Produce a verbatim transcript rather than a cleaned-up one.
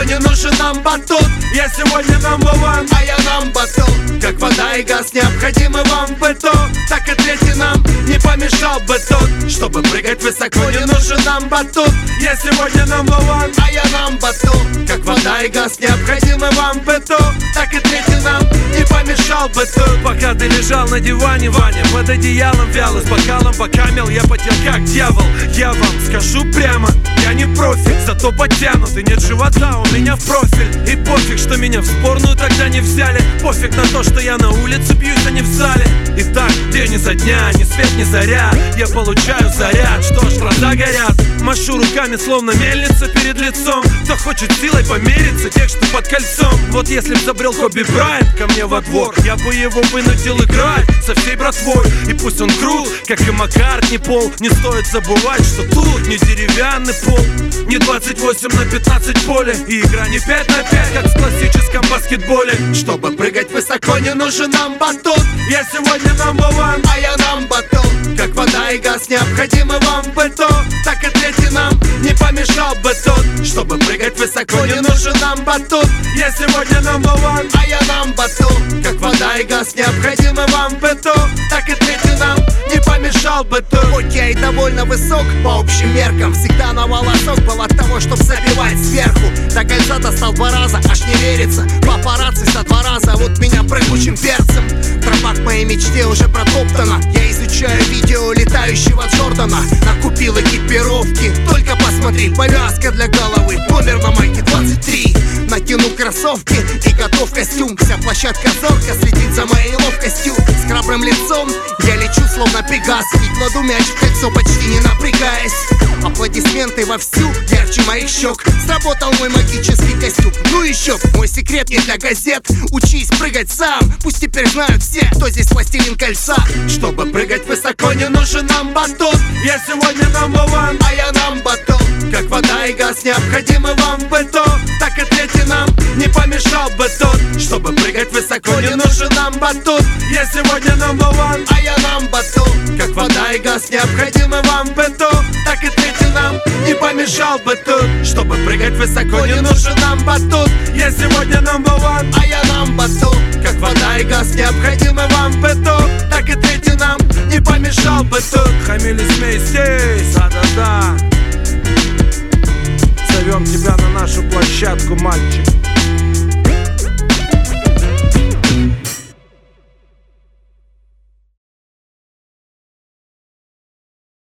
высоко, не нужен нам батут. Я сегодня number one, а я number two. Как вода и газ необходимы вам в быту, так и третий нам не помешал бы тут. Чтобы прыгать высоко, не нужен нам батут. Я сегодня number one, а я number two. Как вода и газ необходимы вам в быту, так и третий нам не помешал бы тут. Пока ты лежал на диване, Ваня, под одеялом вяло, с бокалом покамел, я потел как дьявол. Я вам скажу прямо, я не профи, зато подтянутый, нет живота у меня в профиль. И пофиг, что меня в сборную тогда не взяли. Пофиг на то, что я на улице бьюсь, а не в зале. И так, день изо дня, ни свет, ни заря, я получаю заряд, что ж, глаза горят. Машу руками, словно мельница перед лицом. Кто хочет силой помериться, тех, что под кольцом. Вот если б забрел Коби Брайант ко мне во двор, я бы его вынудил играть со всей братвой. И пусть он крут, как и Маккартни Пол, не стоит забывать, что тут не деревянный пол, не двадцать восемь на пятнадцать поле, и игра не пять на пять, как в классическом баскетболе. Чтобы прыгать высоко, не нужен нам батут. Я сегодня number one, а я number two. Как вода и газ необходимы вам в быту, так и третий нам не помешал бы тут. Чтобы прыгать высоко, не нужен нам батут. Я сегодня number one, а я number two. Как вода и газ необходимы вам в быту, так и третий нам не помешал бы тут. Хоть я и довольно высок по общим меркам, всегда на волосок был от того, чтоб забивать сверху. До кольца достал два раза, аж не верится. Папарацци со два раза, вот меня прыгучим перцем. Тропа к моей мечте уже протоптана. Я изучаю видео летающего Джордана. Накупил экипировки, только посмотри. Повязка для головы, номер на майке двадцать три. Натяну кроссовки и готов костюм. Вся площадка зорко следит за моей ловкостью. С храбрым лицом я лечу словно пегас и кладу мяч в кольцо, почти не напрягаясь. Аплодисменты вовсю, ярче моих щек. Сработал мой магический костюм. Ну еще, мой секрет не для газет. Учись прыгать сам, пусть теперь знают все, кто здесь властелин кольца. Чтобы прыгать высоко, не нужен нам батут. Я сегодня number one, а я number two. Как вода и газ необходимы вам в быту, так и третий нам не помешал бы тут. Чтобы прыгать высоко, не нужен нам батут. Я сегодня number one, а я number two. Как вода и газ необходимы вам в быту, так и третий нам не помешал бы тут. Чтобы прыгать высоко, не нужен нам батут. Я сегодня number one, а я number two. Как вода и газ необходимы вам в быту, так и третий нам не помешал бы тут. Хамили, смей здесь, да-да-да. Зовем тебя на нашу площадку, мальчик.